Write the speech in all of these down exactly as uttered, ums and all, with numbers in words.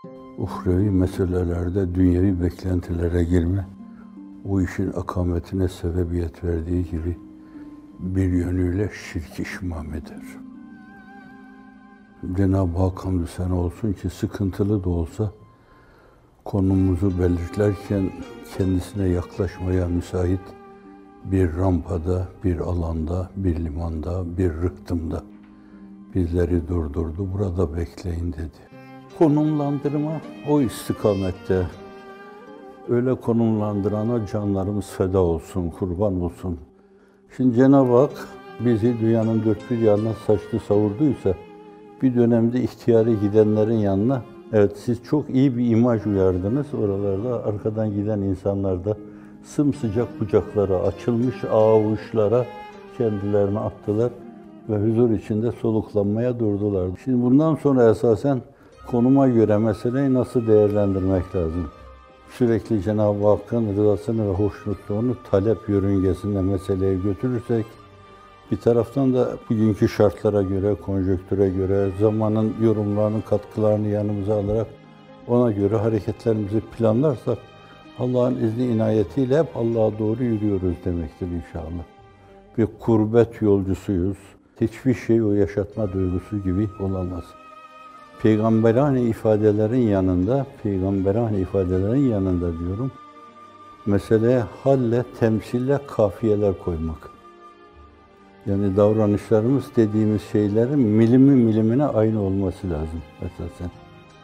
Uhrevi meselelerde dünyevi beklentilere girme, o işin akametine sebebiyet verdiği gibi bir yönüyle şirk-i şimam eder. Cenab-ı Hak hamdü sena olsun ki sıkıntılı da olsa konumuzu belirlerken kendisine yaklaşmaya müsait bir rampada, bir alanda, bir limanda, bir rıhtımda bizleri durdurdu. Burada bekleyin dedi. Konumlandırma o istikamette. Öyle konumlandırana canlarımız feda olsun, kurban olsun. Şimdi Cenab-ı Hak bizi dünyanın dört bir yanına saçtı savurduysa, bir dönemde ihtiyari gidenlerin yanına, evet siz çok iyi bir imaj uyardınız. Oralarda arkadan giden insanlar da sımsıcak kucaklara, açılmış avuçlara kendilerini attılar ve huzur içinde soluklanmaya durdular. Şimdi bundan sonra esasen konuma göre meseleyi nasıl değerlendirmek lazım? Sürekli Cenab-ı Hakk'ın rızasını ve hoşnutluğunu talep yörüngesinde meseleye götürürsek, bir taraftan da bugünkü şartlara göre, konjonktüre göre, zamanın yorumlarını, katkılarını yanımıza alarak ona göre hareketlerimizi planlarsak, Allah'ın izni inayetiyle hep Allah'a doğru yürüyoruz demektir inşallah. Bir kurbet yolcusuyuz. Hiçbir şey o yaşatma duygusu gibi olamaz. Peygamberane ifadelerin yanında, peygamberane ifadelerin yanında diyorum, meseleye halle, temsille kafiyeler koymak. Yani davranışlarımız dediğimiz şeylerin milimi milimine aynı olması lazım esasen.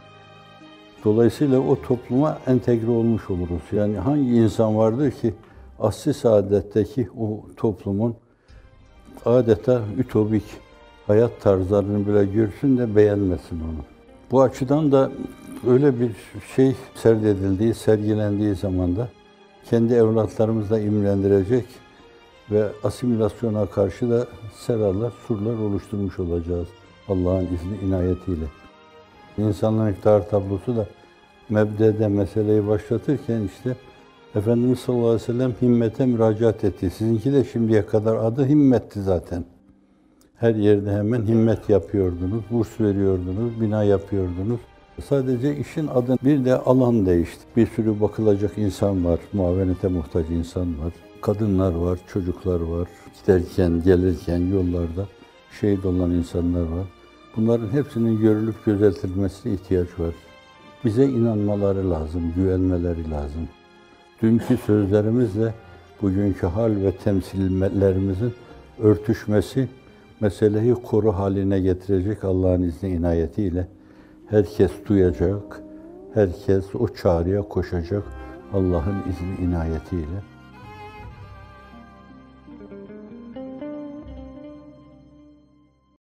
Dolayısıyla o topluma entegre olmuş oluruz. Yani hangi insan vardır ki asr-ı saadetteki o toplumun adeta ütopik hayat tarzlarını bile görsün de beğenmesin onu. Bu açıdan da öyle bir şey serdedildiği, sergilendiği zaman da kendi evlatlarımızla imrendirecek ve asimilasyona karşı da serarlar, surlar oluşturmuş olacağız Allah'ın izni inayetiyle. İnsanlığın iktidar tablosu da mebdede meseleyi başlatırken işte Efendimiz sallallahu aleyhi ve sellem himmete müracaat etti. Sizinki de şimdiye kadar adı himmetti zaten. Her yerde hemen himmet yapıyordunuz, burs veriyordunuz, bina yapıyordunuz. Sadece işin adı bir de alan değişti. Bir sürü bakılacak insan var, muavenete muhtaç insan var. Kadınlar var, çocuklar var. Giderken, gelirken yollarda şehit olan insanlar var. Bunların hepsinin görülüp gözetilmesine ihtiyaç var. Bize inanmaları lazım, güvenmeleri lazım. Dünkü sözlerimizle bugünkü hal ve temsillerimizin örtüşmesi meseleyi koru haline getirecek Allah'ın izni inayetiyle. Herkes duyacak, herkes o çağrıya koşacak Allah'ın izni inayetiyle.